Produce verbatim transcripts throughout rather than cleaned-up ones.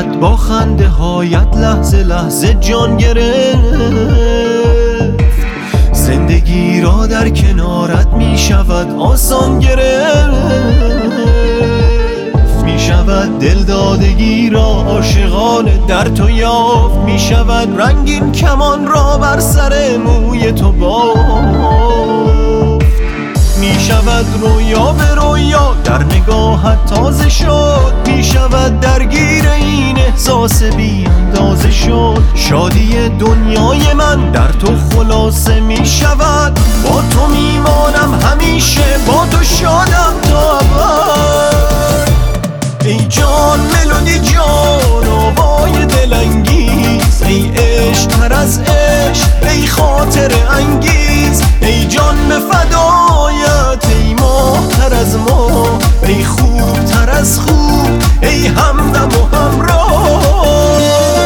شب با خنده هایت لحظه لحظه جان گرفت. زندگی را در کنارت می شود آسان گرفت. می شود دلدادگی را عاشقانه در تو یافت. می شود رنگین کمان را بر سر موی تو بافت. می شود رویا به رویا در نگاهت تازه شد. می شود درگیر این احساس بی اندازه شد. شادی دنیای من در تو خلاصه می شود. با تو می مانم همیشه، با تو شادم تا ابد. ای جان ملودی جان آوای دلانگیز، ای عشق تر از عشق، ای خاطر انگیز. ای جان به فدایت، ای ماه تر از ماه، ای خوب تر از خوب، ای همدم و همراه.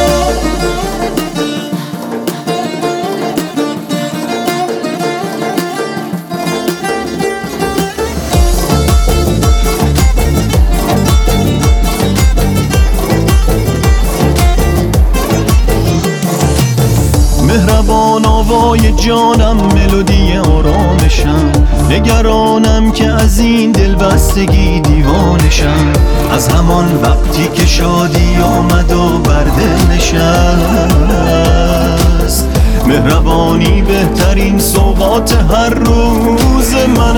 مهربان آوای جانم، ملودی آرامشم. نگرانم که از این دلبستگی دیوانشم. از همان وقتی که شادی آمد و بر دل نشست. مهربانی بهترین سوغات هر روز من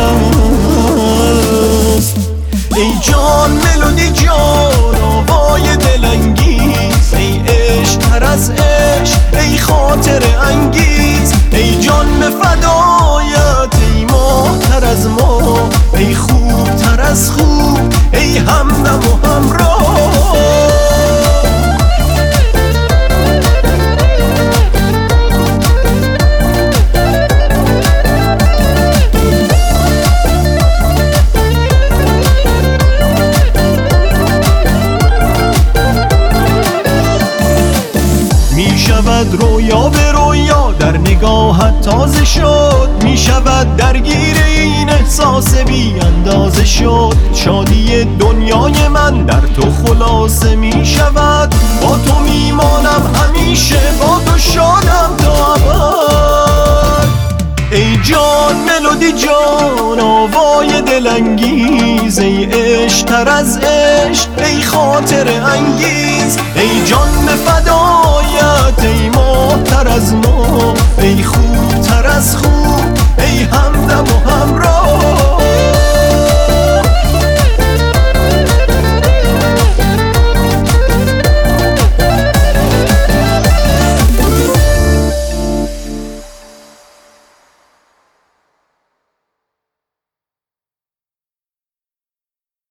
است. ای جان ملودی جان آوای دلانگیز، ای عشق تر از عشق، ای خاطر انگیز. ای جان به فدایت، ای ماه تر از ماه، ای خوب تر از خوب، ای همدم و همراه. می شود رویا به رویا در نگاهت تازه شد. می شود درگیر این احساس بی اندازه شد. شادی دنیای من در تو خلاصه می شود. با تو می مانم همیشه، با تو شادم تا ابد. ای جان ملودی جان آوای دلانگیز، ای عشق تر از عشق، ای خاطر انگیز. ای جان به فدایت، ای ماه تر از ماه، ای خوب